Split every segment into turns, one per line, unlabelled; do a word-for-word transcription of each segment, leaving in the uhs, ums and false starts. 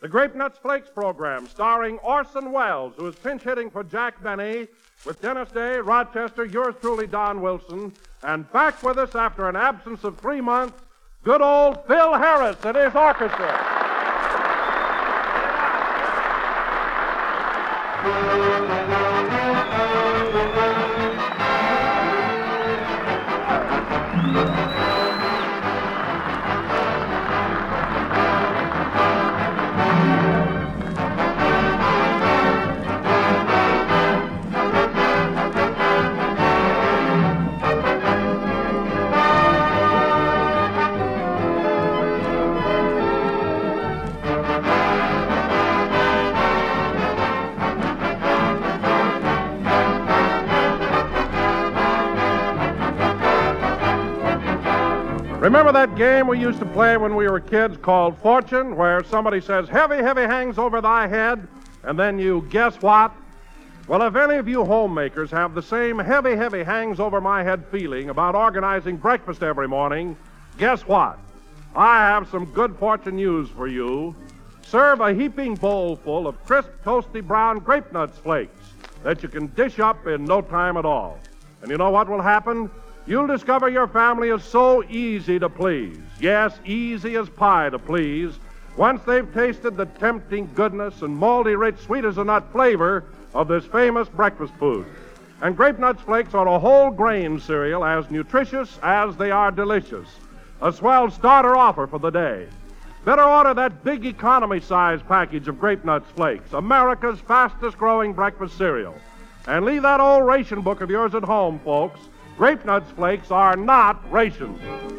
The Grape Nuts Flakes program, starring Orson Welles, who is pinch hitting for Jack Benny, with Dennis Day, Rochester, yours truly, Don Wilson, and back with us after an absence of three months, good old Phil Harris and his orchestra. Remember that game we used to play when we were kids called Fortune, where somebody says, heavy, heavy hangs over thy head, and then you guess what? Well, if any of you homemakers have the same heavy, heavy hangs over my head feeling about organizing breakfast every morning, guess what? I have some good fortune news for you. Serve a heaping bowl full of crisp, toasty brown grape nuts flakes that you can dish up in no time at all. And you know what will happen? You'll discover your family is so easy to please. Yes, easy as pie to please. Once they've tasted the tempting goodness and malty, rich, sweet as a nut flavor of this famous breakfast food. And Grape Nuts Flakes are a whole grain cereal as nutritious as they are delicious. A swell starter offer for the day. Better order that big economy size package of Grape Nuts Flakes, America's fastest growing breakfast cereal. And leave that old ration book of yours at home, folks. Grape Nuts Flakes are not rations.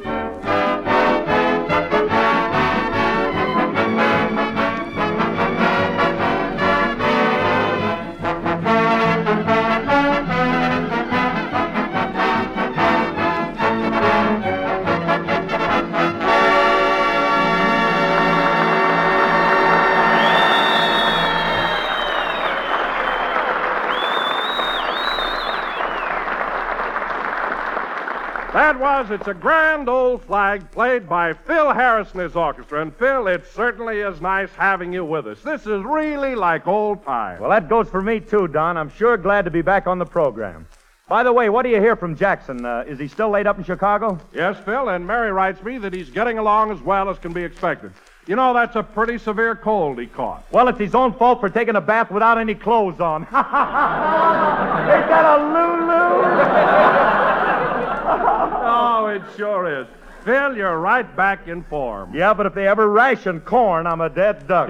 That was It's a Grand Old Flag, played by Phil Harris and his orchestra. And, Phil, it certainly is nice having you with us. This is really like old times.
Well, that goes for me, too, Don. I'm sure glad to be back on the program. By the way, what do you hear from Jackson? Uh, is he still laid up in Chicago?
Yes, Phil, and Mary writes me that he's getting along as well as can be expected. You know, that's a pretty severe cold he caught.
Well, it's his own fault for taking a bath without any clothes on. Ain't that a Lulu?
Oh, it sure is. Phil, you're right back in form.
Yeah, but if they ever ration corn, I'm a dead duck.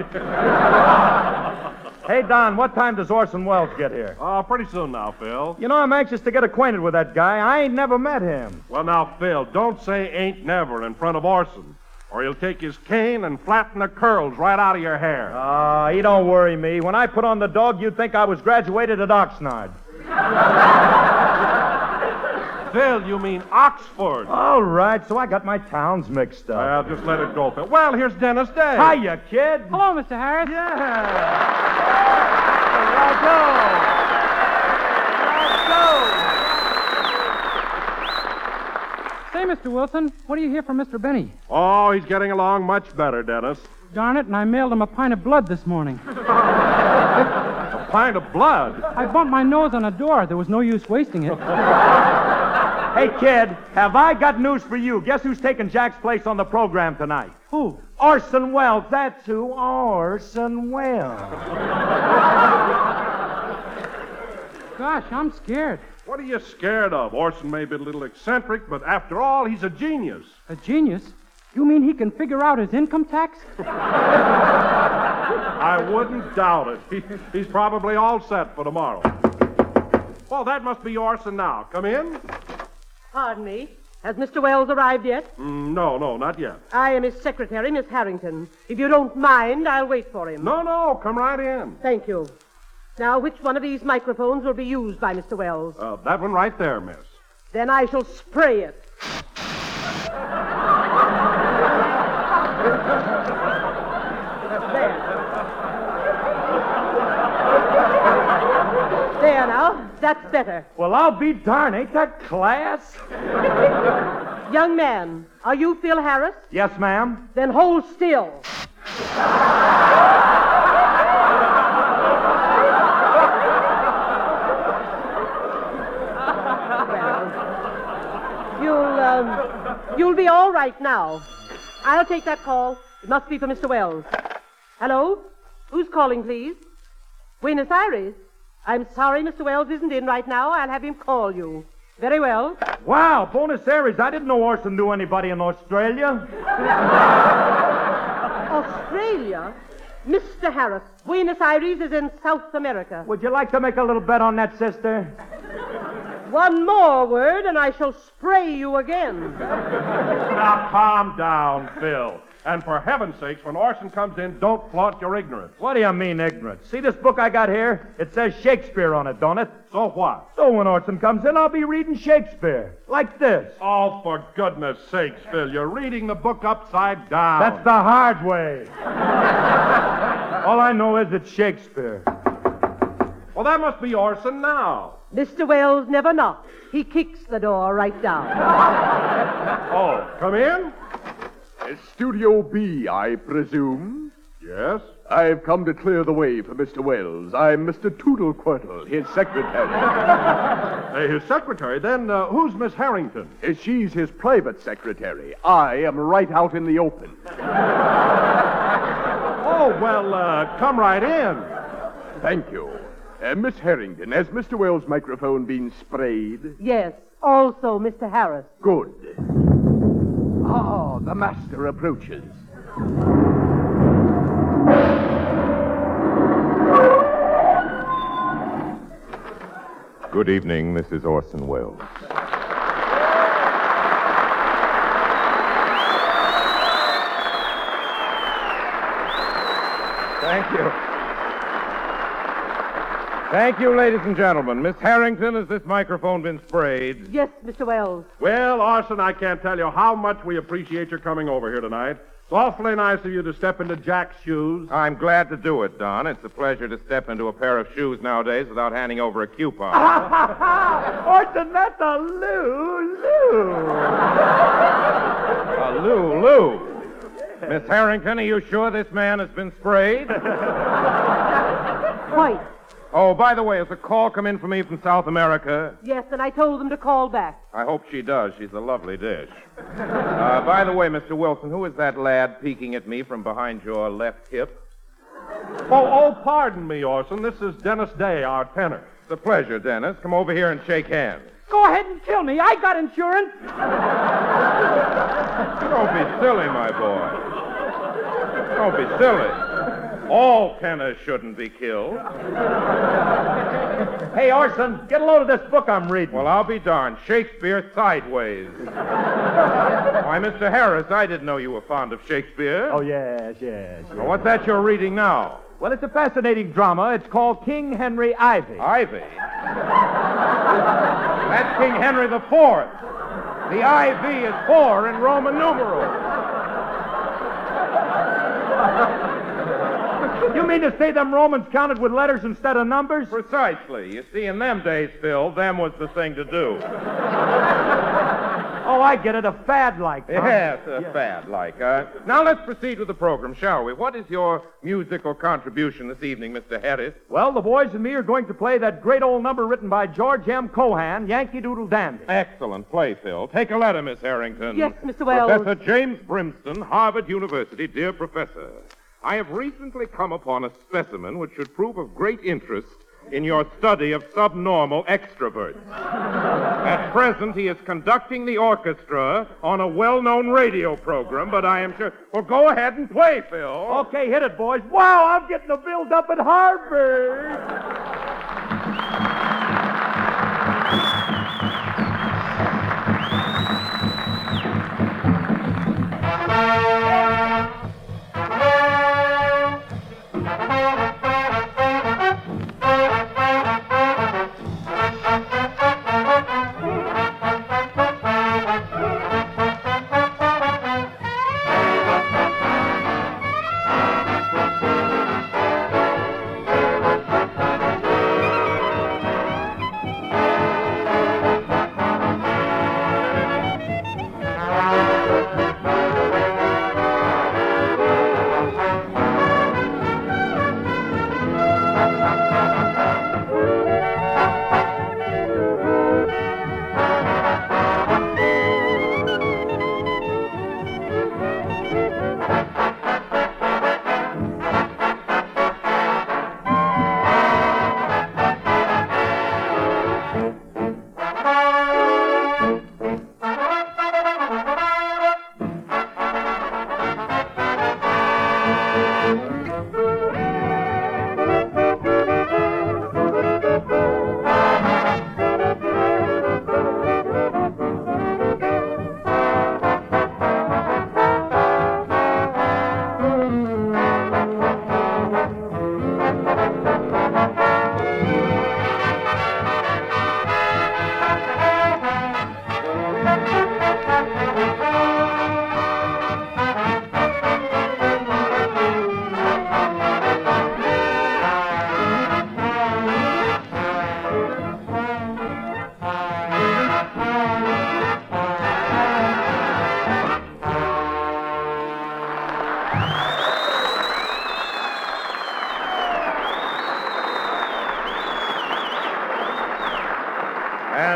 Hey, Don, what time does Orson Welles get here?
Oh, pretty soon now, Phil.
You know, I'm anxious to get acquainted with that guy. I ain't never met him.
Well, now, Phil, don't say ain't never in front of Orson, or he'll take his cane and flatten the curls right out of your hair.
Ah, uh, he don't worry me. When I put on the dog, you'd think I was graduated at Oxnard.
Phil, you mean Oxford.
All right, so I got my towns mixed up.
Well, just let it go, Phil. Well, here's Dennis Day.
Hiya, kid.
Hello, Mister Harris.
Yeah. Let's go.
Let's go. Say, Mister Wilson, what do you hear from Mister Benny?
Oh, he's getting along much better, Dennis.
Darn it, and I mailed him a pint of blood this morning.
A pint of blood?
I bumped my nose on a door. There was no use wasting it.
Hey, kid, have I got news for you? Guess who's taking Jack's place on the program tonight?
Who?
Orson Welles. That's who. Orson Welles.
Gosh, I'm scared.
What are you scared of? Orson may be a little eccentric, but after all, he's a genius.
A genius? You mean he can figure out his income tax?
I wouldn't doubt it. He, he's probably all set for tomorrow. Well, that must be Orson now. Come in.
Pardon me. Has Mister Welles arrived yet?
Mm, no, no, not yet.
I am his secretary, Miss Harrington. If you don't mind, I'll wait for him.
No, no, come right in.
Thank you. Now, which one of these microphones will be used by Mister Welles?
Uh, that one right there, miss.
Then I shall spray it. There. There now. That's better.
Well, I'll be darned. Ain't that class?
Young man, are you Phil Harris?
Yes, ma'am.
Then hold still. right now. I'll take that call. It must be for Mister Wells. Hello? Who's calling, please? Buenos Aires? I'm sorry Mister Wells isn't in right now. I'll have him call you. Very well.
Wow, Buenos Aires. I didn't know Orson knew anybody in Australia.
Australia? Mister Harris, Buenos Aires is in South America.
Would you like to make a little bet on that, sister?
One more word and I shall spray you again.
Now, calm down, Phil. And for heaven's sakes, when Orson comes in, don't flaunt your ignorance.
What do you mean, ignorant? See this book I got here? It says Shakespeare on it, don't it?
So what?
So when Orson comes in, I'll be reading Shakespeare. Like this.
Oh, for goodness sakes, Phil, you're reading the book upside down.
That's the hard way. All I know is it's Shakespeare.
Well, that must be Orson now.
Mister Wells never knocks. He kicks the door right down.
Oh, come in?
Studio B, I presume?
Yes?
I've come to clear the way for Mister Wells. I'm Mister Toodlequirtle, his secretary.
Uh, his secretary? Then uh, who's Miss Harrington?
Uh, She's his private secretary. I am right out in the open.
Oh, well, uh, come right in.
Thank you. Uh, Miss Harrington, has Mister Wells' microphone been sprayed?
Yes, also Mister Harris.
Good. Ah, the master approaches.
Good evening, Missus Orson Welles.
Thank you. Thank you, ladies and gentlemen. Miss Harrington, has this microphone been sprayed?
Yes, Mister Wells.
Well, Orson, I can't tell you how much we appreciate your coming over here tonight. It's awfully nice of you to step into Jack's shoes.
I'm glad to do it, Don. It's a pleasure to step into a pair of shoes nowadays without handing over a coupon.
Orson, that's a Lulu.
A Lulu. Miss Harrington, are you sure this man has been sprayed?
Quite.
Oh, by the way, has a call come in for me from South America?
Yes, and I told them to call back.
I hope she does. She's a lovely dish. Uh, by the way, Mister Wilson, who is that lad peeking at me from behind your left hip?
Oh, oh, pardon me, Orson. This is Dennis Day, our tenor.
It's a pleasure, Dennis. Come over here and shake hands.
Go ahead and kill me. I got insurance.
Don't be silly, my boy. Don't be silly. All tenors shouldn't be killed.
Hey, Orson, get a load of this book I'm reading.
Well, I'll be darned. Shakespeare sideways. Why, Mister Harris, I didn't know you were fond of Shakespeare.
Oh, yes, yes, yes.
Well, what's that you're reading now?
Well, it's a fascinating drama. It's called King Henry Ivy.
Ivy? That's King Henry the Fourth. The I V is four in Roman numerals.
You mean to say them Romans counted with letters instead of numbers?
Precisely. You see, in them days, Phil, them was the thing to do.
Oh, I get it. A fad like that.
Yes, a fad like. Uh, now let's proceed with the program, shall we? What is your musical contribution this evening, Mister Harris?
Well, the boys and me are going to play that great old number written by George M. Cohan, Yankee Doodle Dandy.
Excellent play, Phil. Take a letter, Miss Harrington.
Yes, Mister Wells.
Professor James Brimston, Harvard University. Dear Professor, I have recently come upon a specimen which should prove of great interest in your study of subnormal extroverts. At present, he is conducting the orchestra on a well-known radio program, but I am sure... Well, go ahead and play, Phil.
Okay, hit it, boys. Wow, I'm getting a build up at Harvard.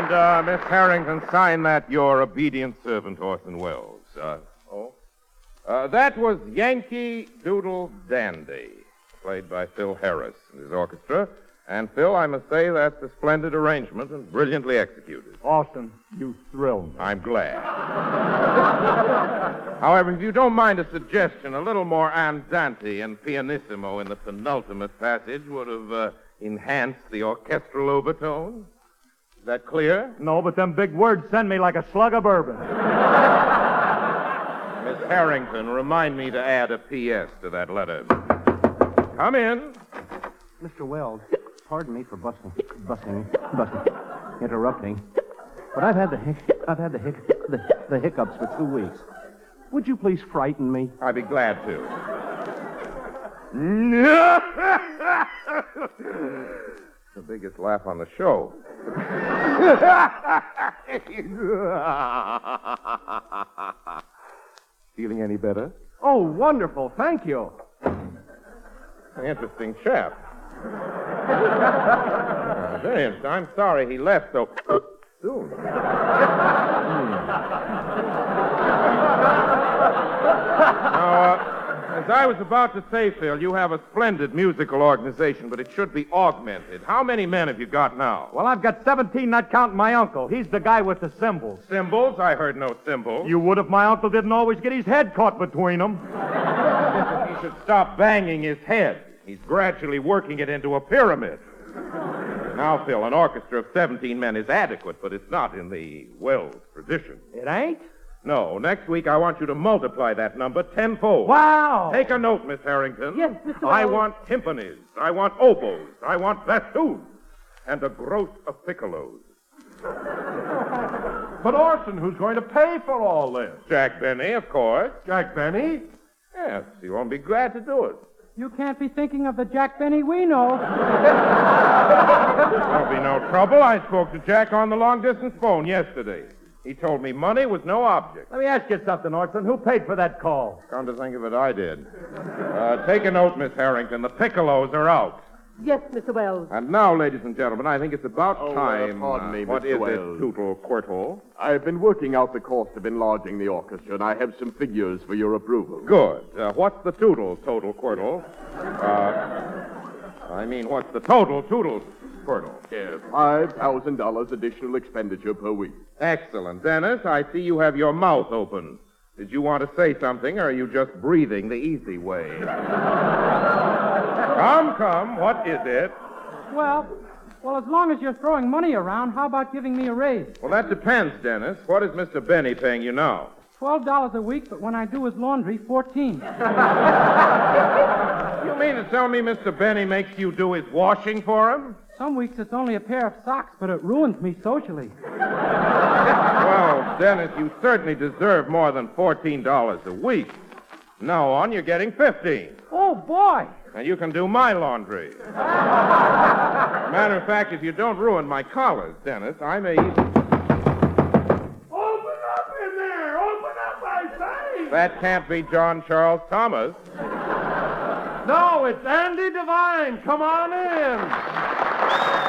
And, uh, Miss Harrington, sign that your obedient servant, Orson Welles. Uh, oh? Uh, that was Yankee Doodle Dandy, played by Phil Harris and his orchestra. And, Phil, I must say that's a splendid arrangement and brilliantly executed.
Austin, you thrill me.
I'm glad. However, if you don't mind a suggestion, a little more andante and pianissimo in the penultimate passage would have uh, enhanced the orchestral overtone. Is that clear?
No, but them big words send me like a slug of bourbon.
Miss Harrington, remind me to add a P S to that letter. Come in.
Mister Wells, pardon me for busting, busting, busting, interrupting, but I've had the hic- I've had the, hic- the the hiccups for two weeks. Would you please frighten me?
I'd be glad to. The biggest laugh on the show. Feeling any better?
Oh, wonderful! Thank you.
An interesting chap. Uh, very interesting. I'm sorry he left so soon. Now, uh, as I was about to say, Phil, you have a splendid musical organization, but it should be augmented. How many men have you got now?
Well, I've got seventeen, not counting my uncle. He's the guy with the cymbals.
Cymbals? I heard no cymbals.
You would if my uncle didn't always get his head caught between them.
He should stop banging his head. He's gradually working it into a pyramid. Now, Phil, an orchestra of seventeen men is adequate, but it's not in the Wells tradition.
It ain't?
No, next week I want you to multiply that number tenfold.
Wow!
Take a note, Miss Harrington.
Yes, Mister
I
Wells.
want timpanis. I want oboes. I want bassoons. And a gross of piccolos.
But Orson, who's going to pay for all this?
Jack Benny, of course.
Jack Benny?
Yes, he won't be glad to do it.
You can't be thinking of the Jack Benny we know.
There'll be no trouble. I spoke to Jack on the long-distance phone yesterday. He told me money was no object.
Let me ask you something, Orson. Who paid for that call?
Come to think of it, I did. Uh, take a note, Miss Harrington. The piccolos are out.
Yes, Mister Wells.
And now, ladies and gentlemen, I think it's about
Oh, uh,
time.
pardon me,
What
Mister
is
Wells.
it, Tootle Quirtle?
I've been working out the cost of enlarging the orchestra, and I have some figures for your approval.
Good. Uh, what's the Tootle, Total Quirtle? Uh, I mean, what's the total Tootle Quirtle?
Uh, Five thousand dollars additional expenditure per week.
Excellent. Dennis, I see you have your mouth open. Did you want to say something, or are you just breathing the easy way? Come, come, what is it?
Well, well, as long as you're throwing money around, how about giving me a raise?
Well, that depends, Dennis. What is Mister Benny paying you now?
Twelve dollars a week, but when I do his laundry, fourteen.
You mean to tell me Mister Benny makes you do his washing for him?
Some weeks it's only a pair of socks, but it ruins me socially.
Well, Dennis, you certainly deserve more than fourteen dollars a week. Now on, you're getting fifteen.
Oh, boy.
And you can do my laundry. Matter of fact, if you don't ruin my collars, Dennis, I may even...
Open up in there! Open up, I say!
That can't be John Charles Thomas.
No, it's Andy Devine. Come on in.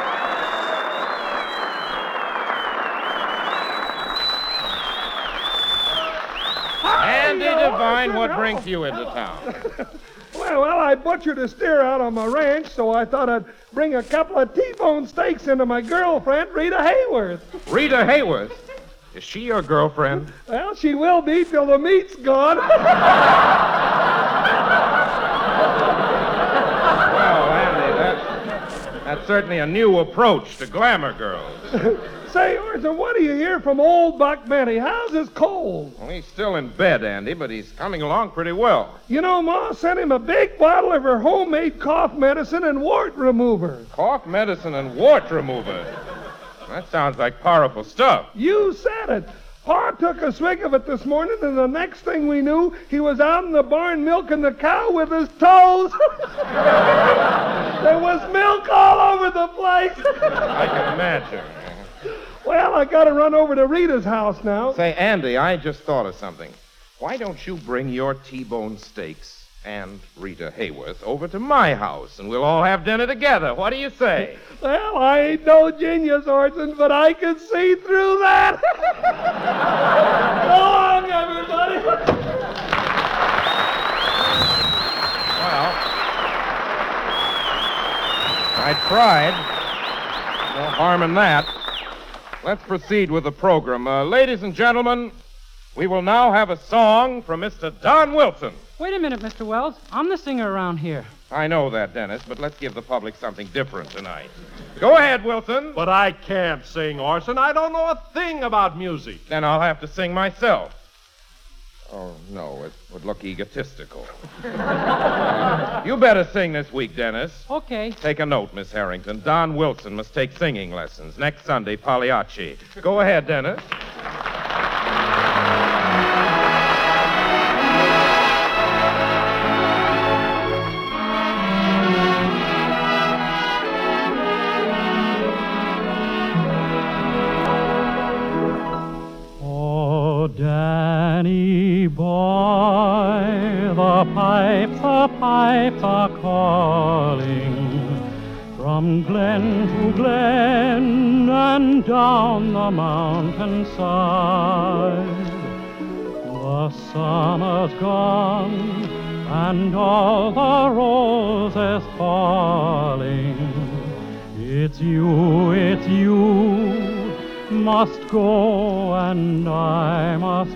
Andy Devine, what brings you into town?
Well, well, I butchered a steer out on my ranch, so I thought I'd bring a couple of T-bone steaks into my girlfriend, Rita Hayworth.
Rita Hayworth? Is she your girlfriend?
Well, she will be till the meat's gone.
Well, Andy, that's, that's certainly a new approach to glamour girls.
Say, Orson, what do you hear from old Buck Benny? How's his cold?
Well, he's still in bed, Andy, but he's coming along pretty well.
You know, Ma sent him a big bottle of her homemade cough medicine and wart remover.
Cough medicine and wart remover. That sounds like powerful stuff.
You said it. Pa took a swig of it this morning, and the next thing we knew, he was out in the barn milking the cow with his toes. There was milk all over the place.
I can imagine.
Well, I gotta run over to Rita's house now.
Say, Andy, I just thought of something. Why don't you bring your T-bone steaks and Rita Hayworth over to my house, and we'll all have dinner together. What do you say?
Well, I ain't no genius, Orson, but I can see through that. So long, everybody.
Well, I tried. No harm in that. Let's proceed with the program. Uh, ladies and gentlemen, we will now have a song from Mister Don Wilson.
Wait a minute, Mister Wells. I'm the singer around here.
I know that, Dennis, but let's give the public something different tonight. Go ahead, Wilson.
But I can't sing, Orson. I don't know a thing about music.
Then I'll have to sing myself. Oh, no, it would look egotistical. uh, you better sing this week, Dennis.
Okay.
Take a note, Miss Harrington. Don Wilson must take singing lessons. Next Sunday, Pagliacci. Go ahead, Dennis.
Danny boy, the pipes, the pipes are calling from glen to glen and down the mountainside. The summer's gone and all the roses falling. It's you, it's you. Must go and I must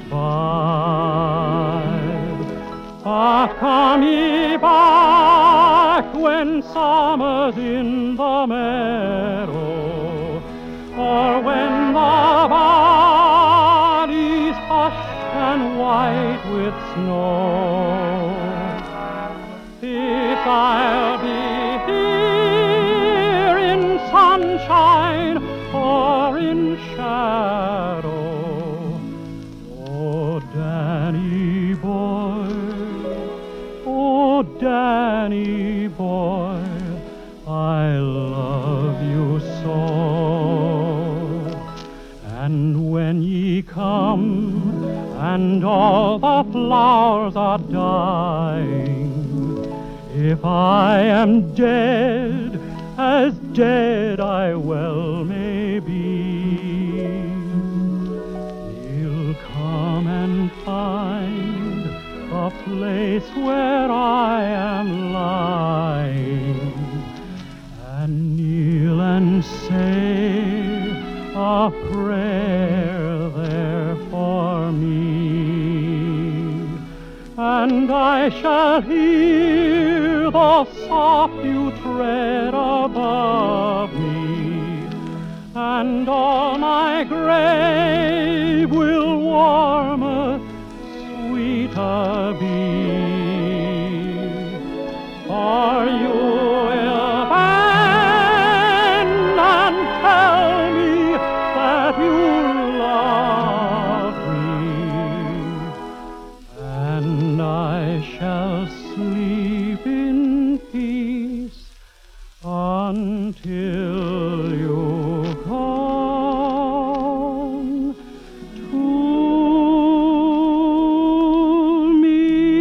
bide. But come ye back when summer's in the meadow, or when the valley's hushed and white with snow. If I'll be here in sunshine or in shadow. Oh, Danny boy, oh, Danny boy, I love you so. And when ye come and all the flowers are dying, if I am dead, as dead I well may be, you'll come and find a place where I am lying, and kneel and say a prayer there for me, and I shall hear the soft dew tread above me, and all my grave will warmer, sweeter be. For you will bend and tell me that you love me, and I shall sleep in peace until you come to me.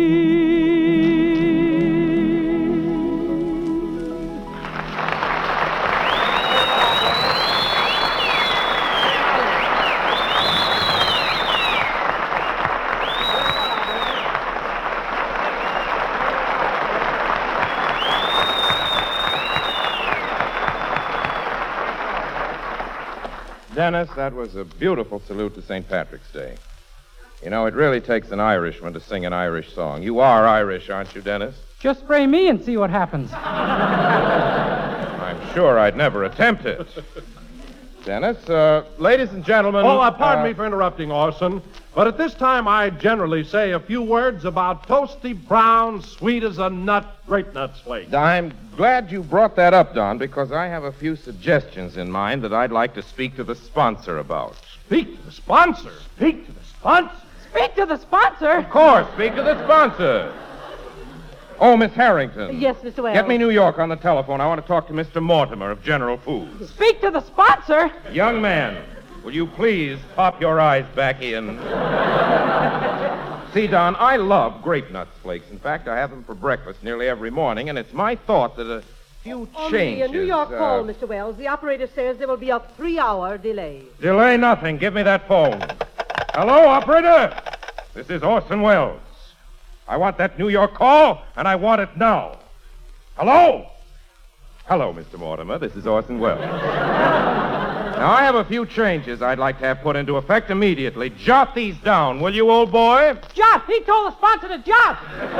Dennis, that was a beautiful salute to Saint Patrick's Day. You know, it really takes an Irishman to sing an Irish song. You are Irish, aren't you, Dennis?
Just spray me and see what happens.
I'm sure I'd never attempt it. Dennis, uh, ladies and gentlemen...
Oh, uh, pardon
uh,
me for interrupting, Orson, but at this time I generally say a few words about toasty brown, sweet as a nut, great nut flakes.
I'm glad you brought that up, Don, because I have a few suggestions in mind that I'd like to speak to the sponsor about.
Speak to the sponsor?
Speak to the sponsor.
Speak to the sponsor.
Of course, speak to the sponsor. Oh, Miss Harrington.
Yes, Mister Wells.
Get me New York on the telephone. I want to talk to Mister Mortimer of General Foods.
Speak to the sponsor.
Young man, will you please pop your eyes back in? See, Don, I love grape nuts flakes. In fact, I have them for breakfast nearly every morning, and it's my thought that a few
Only
changes...
a New York
uh,
call, Mister Wells. The operator says there will be a three-hour delay.
Delay nothing. Give me that phone. Hello, operator? This is Orson Welles. I want that New York call, and I want it now. Hello? Hello, Mister Mortimer. This is Orson Welles. Now, I have a few changes I'd like to have put into effect immediately. Jot these down, will you, old boy?
Jot! He told the sponsor to jot!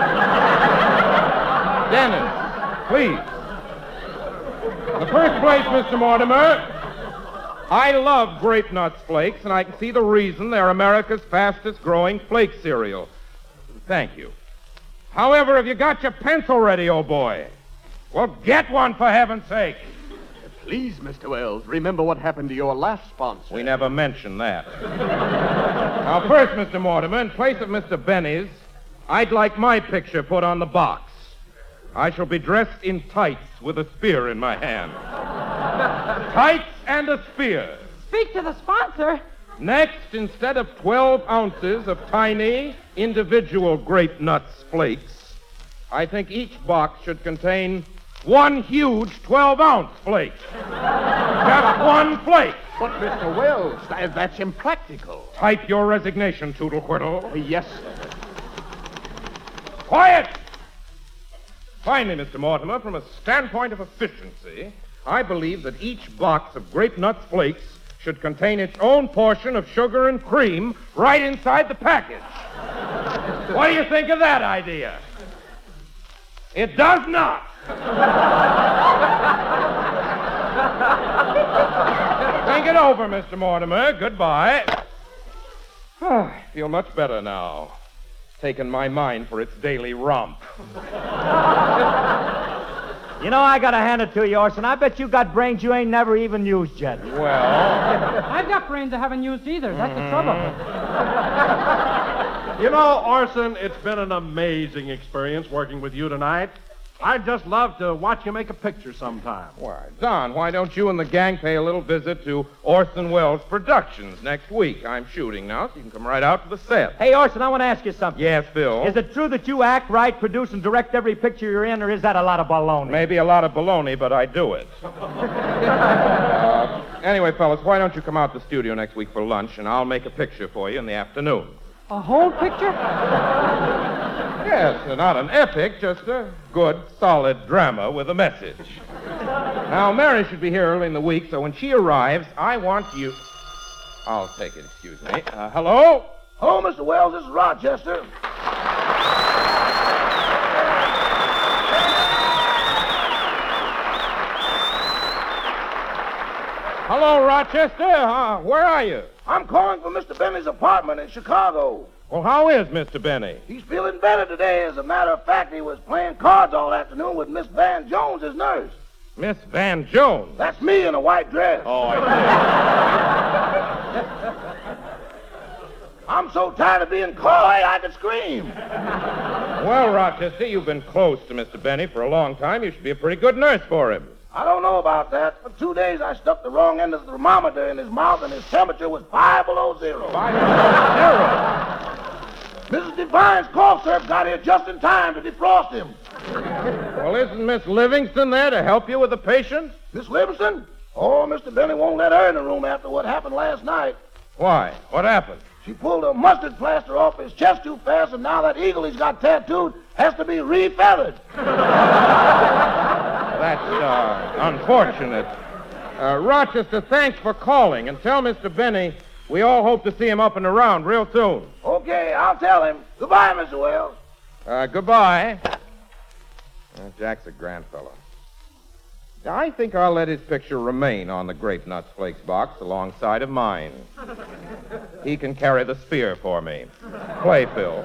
Dennis, please. In the first place, Mister Mortimer, I love Grape Nuts Flakes, and I can see the reason they're America's fastest-growing flake cereal. Thank you. However, have you got your pencil ready, old boy? Well, get one, for heaven's sake.
Please, Mister Wells, remember what happened to your last sponsor.
We never mentioned that. Now, first, Mister Mortimer, in place of Mister Benny's, I'd like my picture put on the box. I shall be dressed in tights with a spear in my hand. Tights and a spear.
Speak to the sponsor.
Next, instead of twelve ounces of tiny, individual grape nuts flakes, I think each box should contain one huge twelve-ounce flake. Just one flake.
But, Mister Wells, that, that's impractical.
Type your resignation, Toodle-Quiddle.
Yes, sir.
Quiet! Finally, Mister Mortimer, from a standpoint of efficiency, I believe that each box of Grape Nuts Flakes should contain its own portion of sugar and cream right inside the package. What do you think of that idea? It does not. Think it over, Mister Mortimer. Goodbye. I feel much better now. Taken my mind for its daily romp.
You know, I gotta hand it to you, Orson. I bet you got brains you ain't never even used yet.
Well...
I've got brains I haven't used either. That's the trouble.
You know, Orson, it's been an amazing experience working with you tonight. I'd just love to watch you make a picture sometime.
Why, Don, why don't you and the gang pay a little visit to Orson Welles Productions next week? I'm shooting now, so you can come right out to the set.
Hey, Orson, I want to ask you something.
Yes, Bill?
Is it true that you act, write, produce, and direct every picture you're in, or is that a lot of baloney?
Maybe a lot of baloney, but I do it. uh, anyway, fellas, why don't you come out to the studio next week for lunch, and I'll make a picture for you in the afternoon.
A whole picture?
Yes, not an epic, just a good, solid drama with a message. Now, Mary should be here early in the week, so when she arrives, I want you... I'll take it, excuse me. Uh, hello?
Hello, Mister Wells. This is Rochester.
Hello, Rochester. Uh, where are you?
I'm calling from Mister Benny's apartment in Chicago.
Well, how is Mister Benny?
He's feeling better today. As a matter of fact, he was playing cards all afternoon with Miss Van Jones, his nurse.
Miss Van Jones?
That's me in a white dress.
Oh, I
see. I'm so tired of being coy, I could scream.
Well, Rochester, you've been close to Mister Benny for a long time. You should be a pretty good nurse for him.
I don't know about that. For two days, I stuck the wrong end of the thermometer in his mouth, and his temperature was five below zero.
Five below zero?
Missus Devine's cough syrup got here just in time to defrost him.
Well, isn't Miss Livingston there to help you with the patient?
Miss Livingston? Oh, Mister Benny won't let her in the room after what happened last night.
Why? What happened?
She pulled a mustard plaster off his chest too fast, and now that eagle he's got tattooed has to be re-feathered.
That's uh, unfortunate. Uh, Rochester, thanks for calling, and tell Mister Benny we all hope to see him up and around real soon.
Okay, I'll tell him. Goodbye, Mister Wells.
Uh, goodbye. Uh, Jack's a grand fellow. I think I'll let his picture remain on the Grape Nuts Flakes box alongside of mine. He can carry the spear for me. Play, Phil.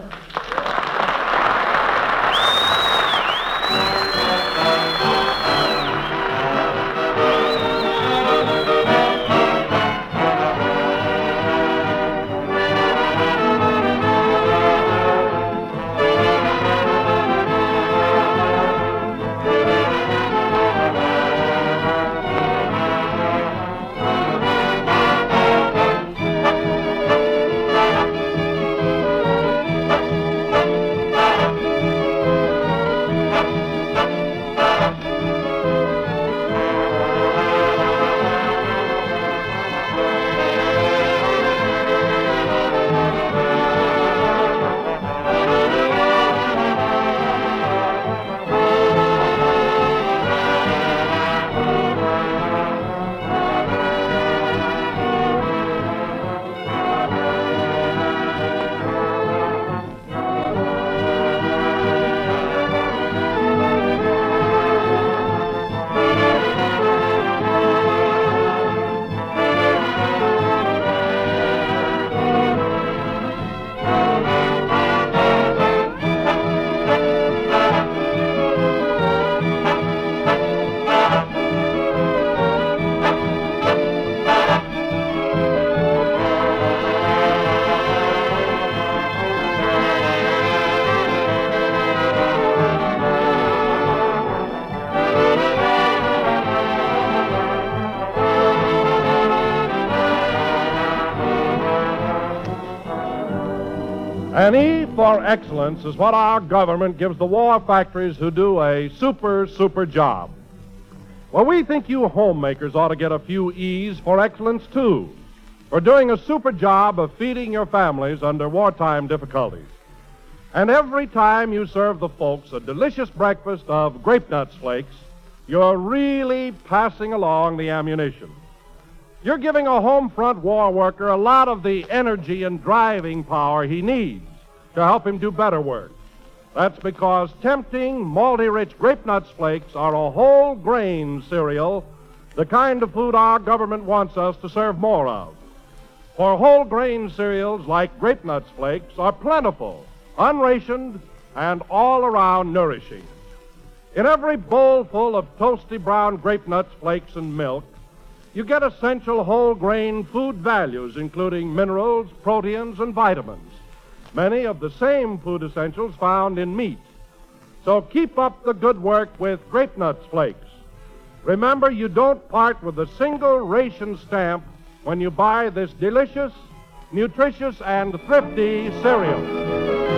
And E for excellence is what our government gives the war factories who do a super, super job. Well, we think you homemakers ought to get a few E's for excellence, too, for doing a super job of feeding your families under wartime difficulties. And every time you serve the folks a delicious breakfast of grape nuts flakes, you're really passing along the ammunition. You're giving a home front war worker a lot of the energy and driving power he needs to help him do better work. That's because tempting, malty-rich grape nuts flakes are a whole grain cereal, the kind of food our government wants us to serve more of. For whole grain cereals like grape nuts flakes are plentiful, unrationed, and all around nourishing. In every bowl full of toasty brown grape nuts flakes and milk, you get essential whole grain food values, including minerals, proteins, and vitamins. Many of the same food essentials found in meat. So keep up the good work with grape nuts flakes. Remember, you don't part with a single ration stamp when you buy this delicious, nutritious, and thrifty cereal.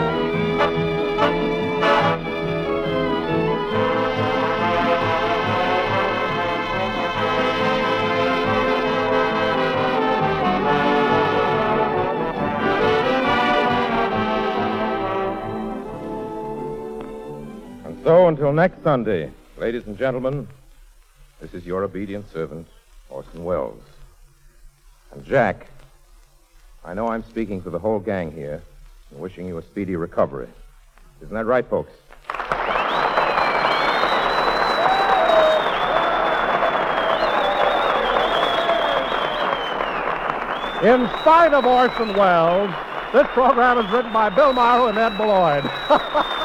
So, until next Sunday, ladies and gentlemen, this is your obedient servant, Orson Welles. And Jack, I know I'm speaking for the whole gang here and wishing you a speedy recovery. Isn't that right, folks?
In spite of Orson Welles, this program is written by Bill Morrow and Ed Beloit.